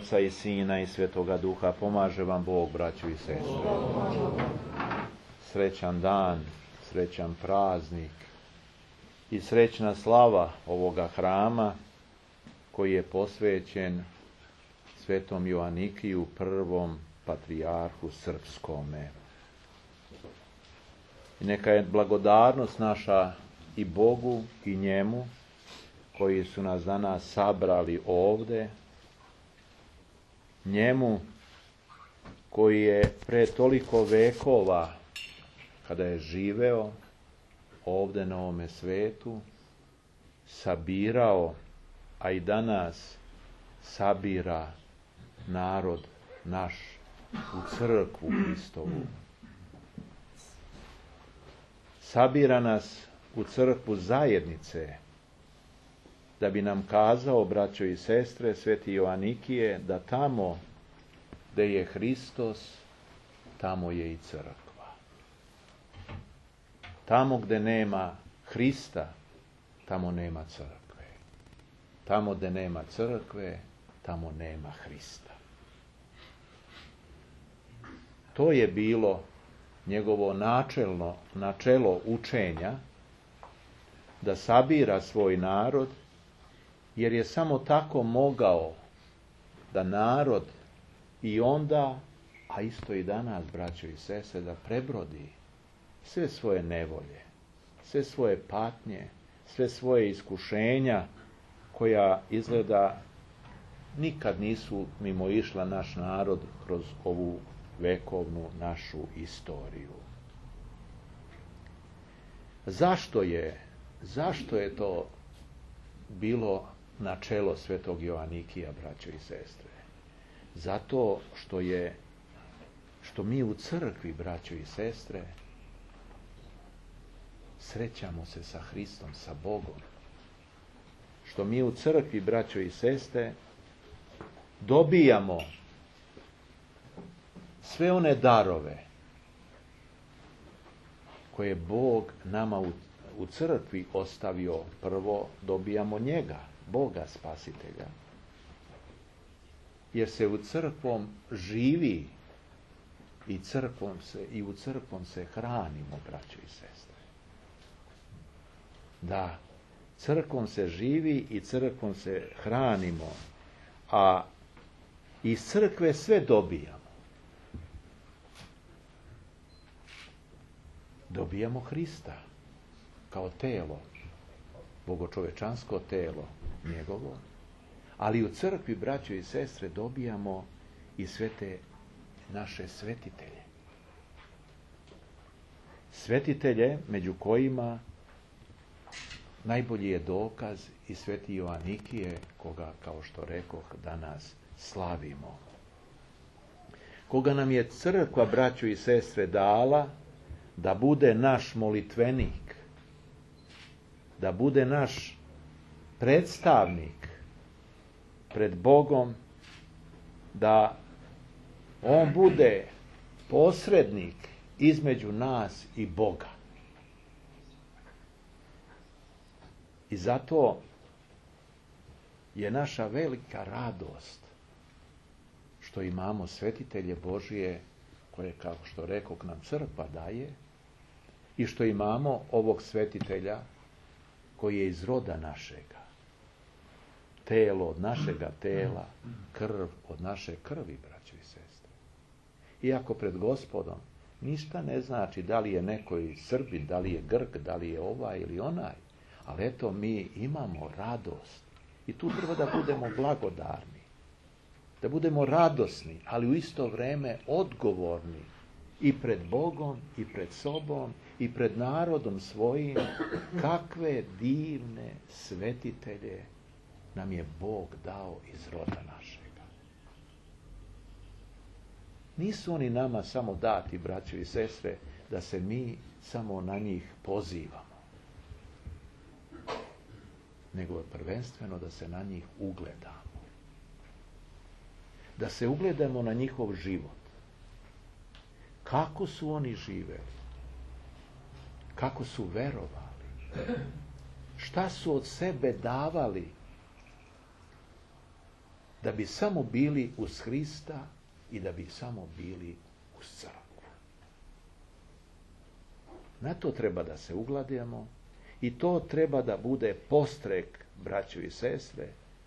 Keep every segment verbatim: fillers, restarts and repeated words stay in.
Oca i Sina i Svetoga Duha. Pomaže vam Bog, braćo i sestre. Srećan dan, srećan praznik i srećna slava ovoga hrama koji je posvećen Svetom Joanikiju, prvom patrijarhu srpskome. I neka je blagodarnost naša i Bogu i njemu koji su nas danas sabrali ovde, njemu koji je pre toliko vekova, kada je živeo ovde na ovome svetu, sabirao, a i danas sabira narod naš u crkvu Hristovu. Sabira nas u crkvu zajednice, da bi nam kazao, braćo i sestre, Sveti Joanikije, da tamo gde je Hristos, tamo je i crkva. Tamo gde nema Hrista, tamo nema crkve. Tamo gde nema crkve, tamo nema Hrista. To je bilo njegovo načelno, načelo učenja, da sabira svoj narod, jer je samo tako mogao da narod i onda, a isto i danas, braćo i sestre, da prebrodi sve svoje nevolje, sve svoje patnje, sve svoje iskušenja, koja izgleda nikad nisu mimo išla naš narod kroz ovu vekovnu našu istoriju. Zašto je, zašto je to bilo načelo Svetog Joanikija, braćo i sestre? Zato što je, što mi u crkvi, braćo i sestre, srećamo se sa Hristom, sa Bogom. Što mi u crkvi, braćo i sestre, dobijamo sve one darove koje Bog nama u, u crkvi ostavio. Prvo dobijamo njega, Boga Spasitelja, jer se u crkvom živi i crkvom se i u crkvom se hranimo, braćo i sestre. Da, crkvom se živi i crkvom se hranimo, a iz crkve sve dobijamo. Dobijamo Hrista kao telo, bogočovečansko telo njegovo, ali u crkvi, braćo i sestre, dobijamo i sve te naše svetitelje. Svetitelje među kojima najbolji je dokaz i Sveti Joanikije, koga, kao što rekoh, danas slavimo. Koga nam je crkva, braćo i sestre, dala da bude naš molitvenik, da bude naš predstavnik pred Bogom, da on bude posrednik između nas i Boga. I zato je naša velika radost što imamo svetitelje Božije, koje, kao što rekao, nam crkva daje, i što imamo ovog svetitelja koji je iz roda našega. Telo od našega tela, krv od naše krvi, braćo i sestre. Iako pred Gospodom ništa ne znači da li je neko Srbin, da li je Grk, da li je ovaj ili onaj, ali eto, mi imamo radost i tu treba da budemo blagodarni, da budemo radosni, ali u isto vreme odgovorni i pred Bogom i pred sobom i pred narodom svojim, kakve divne svetitelje nam je Bog dao iz roda našega. Nisu oni nama samo dati, braćo i sestre, da se mi samo na njih pozivamo, nego prvenstveno da se na njih ugledamo. Da se ugledamo na njihov život. Kako su oni živeli? Kako su verovali? Šta su od sebe davali da bi samo bili uz Hrista i da bi samo bili uz crkvu. Na to treba da se ugladimo i to treba da bude postrek, braćo i sestre.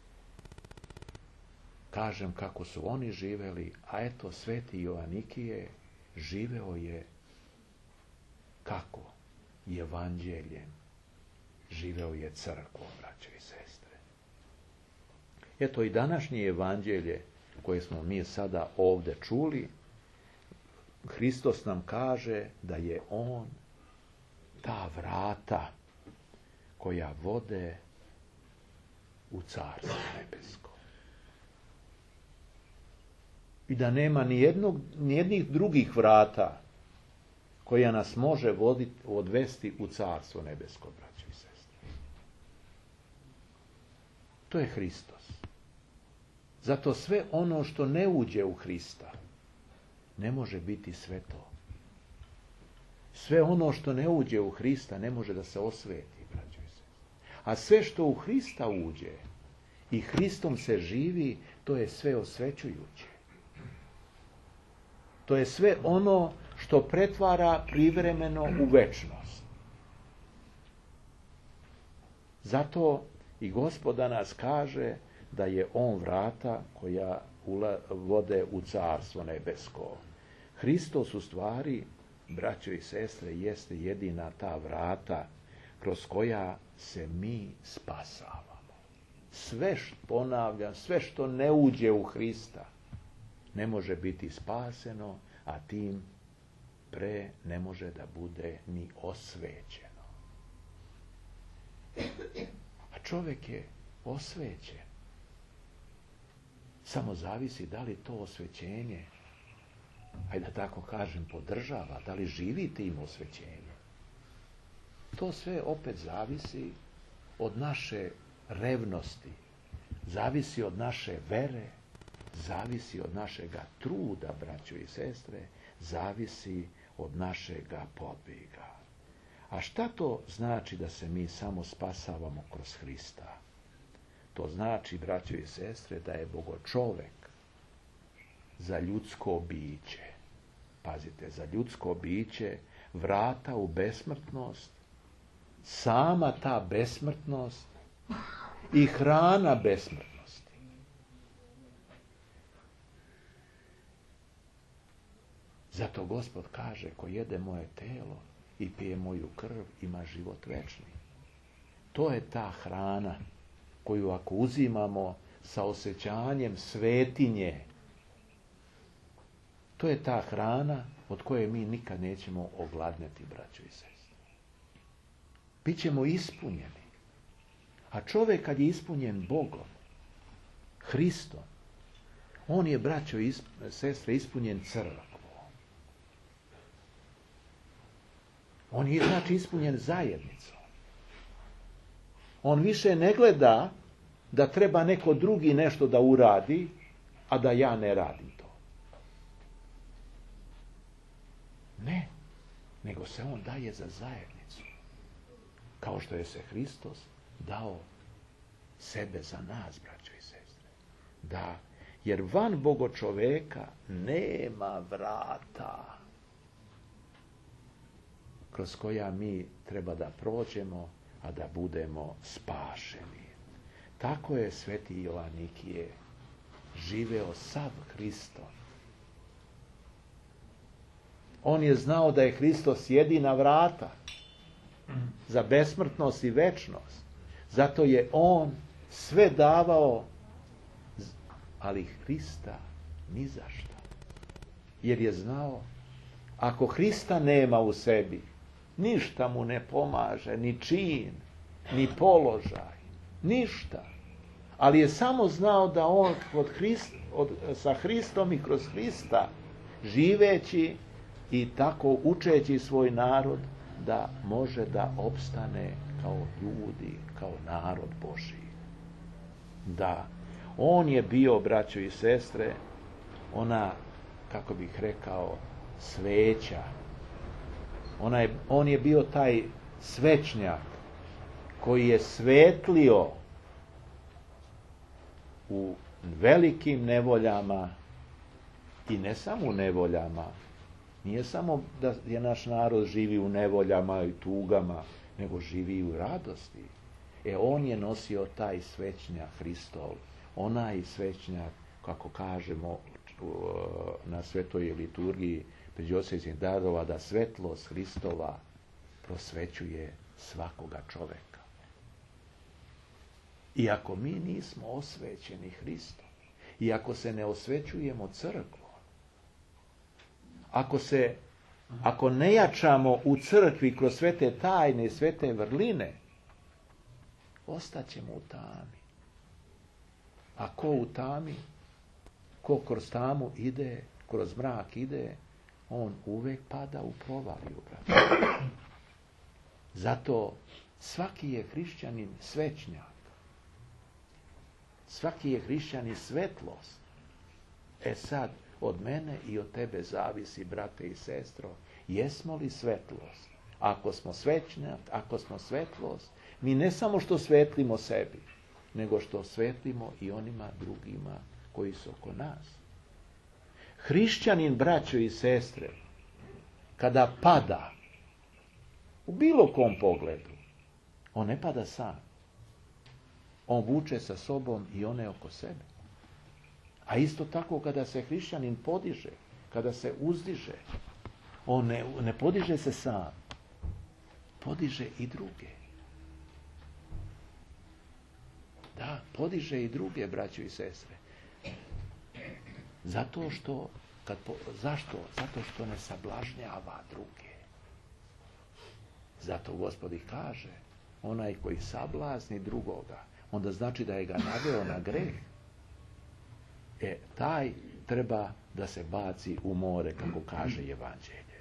Kažem kako su oni živeli, a eto sveti Joanikije živeo je kako? Evanđeljem. Živeo je crkvom, braćo i sestre. Eto i današnje evanđelje koje smo mi sada ovdje čuli, Hristos nam kaže da je on ta vrata koja vode u Carstvo nebesko. I da nema ni jednog, ni jednih drugih vrata koja nas može voditi, odvesti u Carstvo nebesko, braćo i sestre. To je Hristos. Zato sve ono što ne uđe u Hrista ne može biti sveto. Sve ono što ne uđe u Hrista ne može da se osveti, braćo i sestre. A sve što u Hrista uđe i Hristom se živi, to je sve osvećujuće. To je sve ono što pretvara privremeno u večnost. Zato i Gospod danas kaže da je on vrata koja vode u Carstvo nebesko. Hristos u stvari, braćo i sestre, jeste jedina ta vrata kroz koja se mi spasavamo. Sve što, ponavljam, sve što ne uđe u Hrista ne može biti spaseno, a tim pre ne može da bude ni osvećeno. A čovjek je osvećen. Samo zavisi da li to osvećenje, ajde da tako kažem, podržava, da li živi tim osvećenjem. To sve opet zavisi od naše revnosti, zavisi od naše vere, zavisi od našega truda, braćo i sestre, zavisi od našega podviga. A šta to znači da se mi samo spasavamo kroz Hrista? To znači, braćo i sestre, da je Bogočovek za ljudsko biće, pazite, za ljudsko biće vrata u besmrtnost, sama ta besmrtnost i hrana besmrtnosti. Zato Gospod kaže, ko jede moje telo i pije moju krv, ima život večni. To je ta hrana koju ako uzimamo sa osjećanjem svetinje, to je ta hrana od koje mi nikad nećemo ogladneti, braćo i sestre. Bićemo ispunjeni. A čovjek kad je ispunjen Bogom, Hristom, on je, braćo i sestre, ispunjen crkvom. On je, znači, ispunjen zajednicom. On više ne gleda da treba neko drugi nešto da uradi, a da ja ne radim to. Ne, nego se on daje za zajednicu. Kao što je se Hristos dao sebe za nas, braćo i sestre. Da, jer van Bogočoveka nema vrata kroz koja mi treba da prođemo, a da budemo spašeni. Tako je sveti Joanikije živeo sav Hristom. On je znao da je Hristos jedina vrata za besmrtnost i večnost. Zato je on sve davao, ali Hrista ni za šta. Jer je znao, ako Hrista nema u sebi, ništa mu ne pomaže, ni čin, ni položaj, ništa. Ali je samo znao da on od Hrist, od, sa Hristom i kroz Hrista, živeći i tako učeći svoj narod, da može da opstane kao ljudi, kao narod Božji. Da, on je bio, braćo i sestre, ona, kako bih rekao, sveća. Ona je, on je bio taj svečnjak koji je svetlio u velikim nevoljama i ne samo u nevoljama. Nije samo da je naš narod živi u nevoljama i tugama, nego živi i u radosti. E, on je nosio taj svećnjak Hristov, onaj svećnjak, kako kažemo na svetoj liturgiji Peđosejskih darova, da svetlost Hristova prosvećuje svakoga čoveka. I ako mi nismo osvećeni Hristom, i ako se ne osvećujemo crkvom, ako se, ako ne jačamo u crkvi kroz sve te tajne, sve te vrline, ostaćemo u tami. A ko u tami, ko kroz tamu ide, kroz mrak ide, on uvek pada u provaliju, brate. Zato svaki je hrišćanin svećnjak. Svaki je hrišćanin svetlost. E sad, od mene i od tebe zavisi, brate i sestro, jesmo li svetlost? Ako smo svećnjak, ako smo svetlost, mi ne samo što svetlimo sebi, nego što svetlimo i onima drugima koji su oko nas. Hrišćanin, braćo i sestre, kada pada, u bilo kom pogledu, on ne pada sam. On vuče sa sobom i one oko sebe. A isto tako kada se hrišćanin podiže, kada se uzdiže, on ne, ne podiže se sam, podiže i druge. Da, podiže i druge, braćo i sestre. Zato što, kad po, zašto? Zato što ne sablažnjava druge. Zato Gospod ih kaže, onaj koji sablazni drugoga, onda znači da je ga naveo na greh. E, taj treba da se baci u more, kako kaže Evanđelje.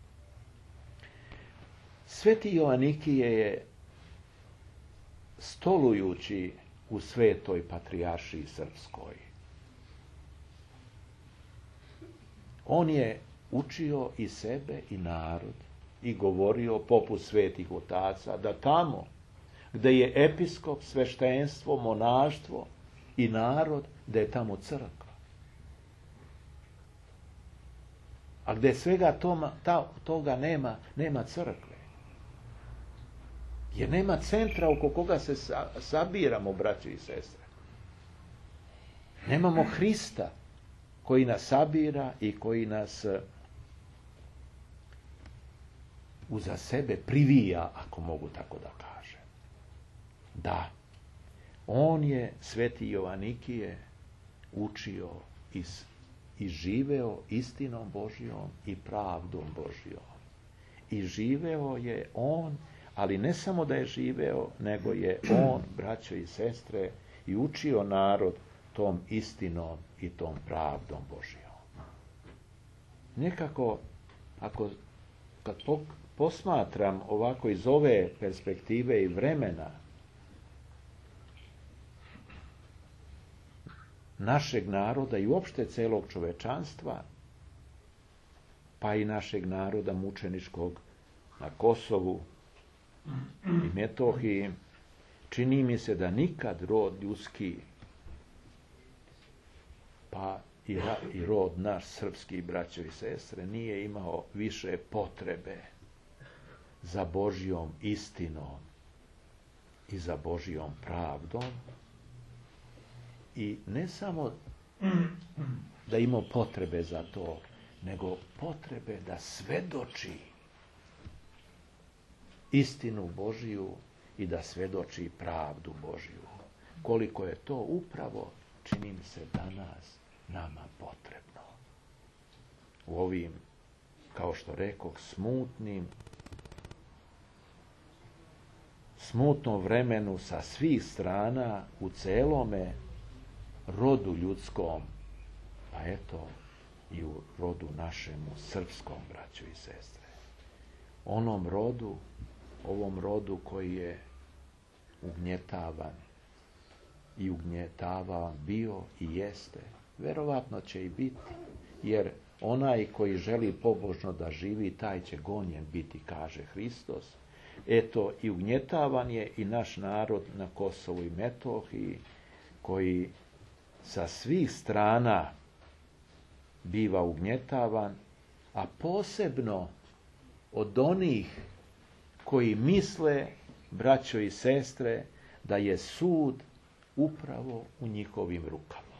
Sveti Joanikije je, stolujući u Svetoj Patrijaršiji Srpskoj, on je učio i sebe i narod i govorio poput svetih otaca da tamo gde je episkop, sveštenstvo, monaštvo i narod, da je tamo crkva. A gde svega toma, ta, toga nema, nema crkve. Jer nema centra oko koga se sa, sabiramo, braći i sestre. Nemamo Hrista koji nas sabira i koji nas uza sebe privija, ako mogu tako da kažem. Da, on je, sveti Joanikije, učio i, i živeo istinom Božjom i pravdom Božjom. I živeo je on, ali ne samo da je živeo, nego je on, braćo i sestre, i učio narod tom istinom i tom pravdom Božjom. Nekako, ako, kad posmatram ovako iz ove perspektive i vremena našeg naroda i uopšte celog čovečanstva, pa i našeg naroda mučeničkog na Kosovu i Metohiji, čini mi se da nikad rod ljudski, pa i, ra, i rod naš srpski, braćo i sestre, nije imao više potrebe za Božjom istinom i za Božjom pravdom. I ne samo da ima potrebe za to, nego potrebe da svedoči istinu Božju i da svedoči pravdu Božju. Koliko je to upravo, čini mi se, danas nama potrebno. U ovim, kao što rekoh, smutnim, smutnom vremenu sa svih strana u celome rodu ljudskom, pa eto i u rodu našemu srpskom, braćo i sestre. Onom rodu, ovom rodu koji je ugnjetavan i ugnjetavan bio i jeste, verovatno će i biti, jer onaj koji želi pobožno da živi, taj će gonjen biti, kaže Hristos. Eto, i ugnjetavan je i naš narod na Kosovu i Metohiji, koji sa svih strana biva ugnjetavan, a posebno od onih koji misle, braćo i sestre, da je sud upravo u njihovim rukama.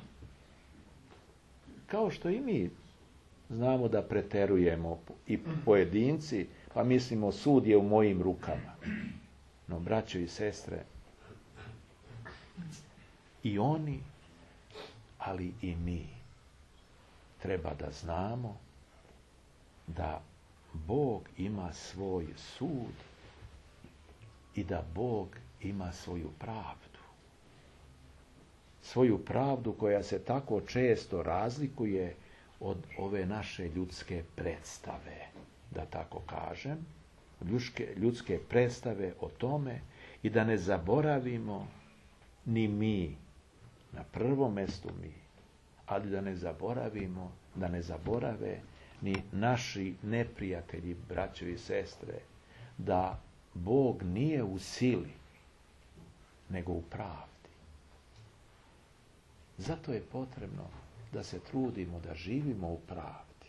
Kao što i mi znamo da preterujemo i pojedinci, pa mislimo sud je u mojim rukama. No, braćo i sestre, i oni, ali i mi, treba da znamo da Bog ima svoj sud i da Bog ima svoju pravdu. Svoju pravdu koja se tako često razlikuje od ove naše ljudske predstave, da tako kažem, ljudske, ljudske predstave o tome, i da ne zaboravimo ni mi, na prvom mjestu mi, ali da ne zaboravimo, da ne zaborave ni naši neprijatelji, braćo i sestre, da Bog nije u sili, nego u pravdi. Zato je potrebno da se trudimo da živimo u pravdi.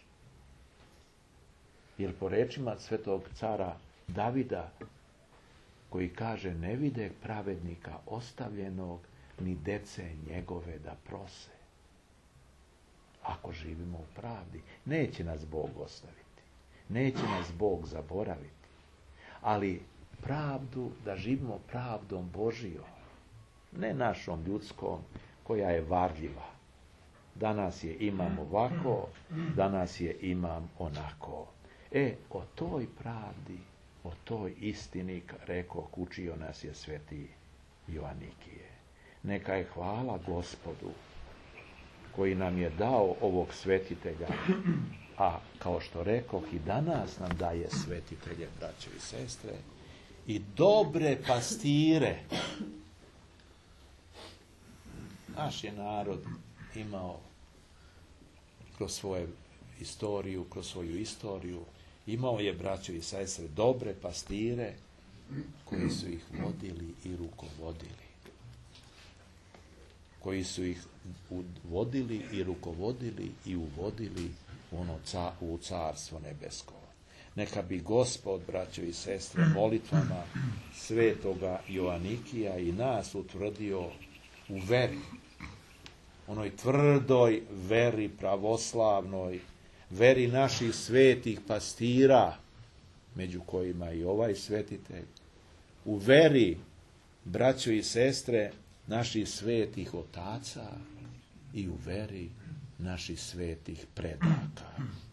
Jer po rečima svetog cara Davida, koji kaže, ne vide pravednika ostavljenog, ni dece njegove da prose. Ako živimo u pravdi, neće nas Bog ostaviti. Neće nas Bog zaboraviti. Ali pravdu, da živimo pravdom Božijom, ne našom ljudskom, koja je varljiva. Danas je imam ovako, danas je imam onako. E, o toj pravdi, o toj istini, rekao, učio nas je sveti Joanikije. Neka je hvala Gospodu koji nam je dao ovog svetitelja, a kao što rekoh, i danas nam daje svetitelje, braćo i sestre, i dobre pastire. Naš je narod imao kroz svoju istoriju, kroz svoju istoriju, imao je, braćo i sestre, dobre pastire koji su ih vodili i rukovodili. Koji su ih vodili i rukovodili i uvodili u, ono ca, u carstvo nebesko. Neka bi Gospod, braćo i sestre, molitvama svetoga Joanikija i nas utvrdio u veri, onoj tvrdoj veri pravoslavnoj, veri naših svetih pastira, među kojima i ovaj svetitelj, u veri, braćo i sestre, naših svetih otaca i u veri naših svetih predaka.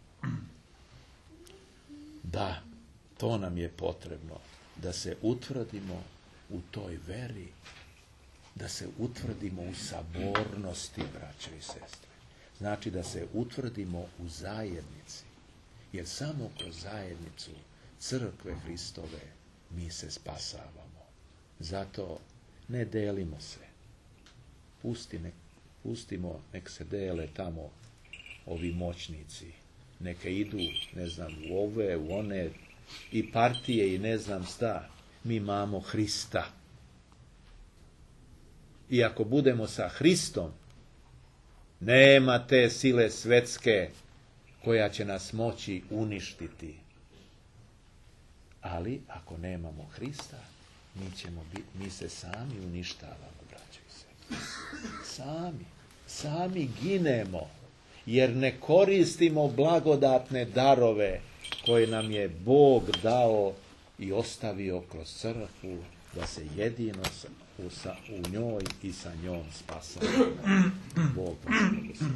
Da, to nam je potrebno, da se utvrdimo u toj veri, da se utvrdimo u sabornosti, braćo i sestre. Znači da se utvrdimo u zajednici, jer samo kroz zajednicu crkve Hristove mi se spasavamo. Zato ne delimo se. Pusti nek, pustimo, nek se dele tamo ovi moćnici. Neka idu, ne znam, u ove, u one, i partije, i ne znam šta. Mi imamo Hrista. I ako budemo sa Hristom, nema te sile svetske koja će nas moći uništiti. Ali, ako nemamo Hrista, mi, ćemo biti, mi se sami uništavamo, braćo i sestre. Sami. Sami ginemo, jer ne koristimo blagodatne darove koje nam je Bog dao i ostavio kroz crkvu, da se jedino u, sa, u njoj i sa njom spasavamo. Bog vas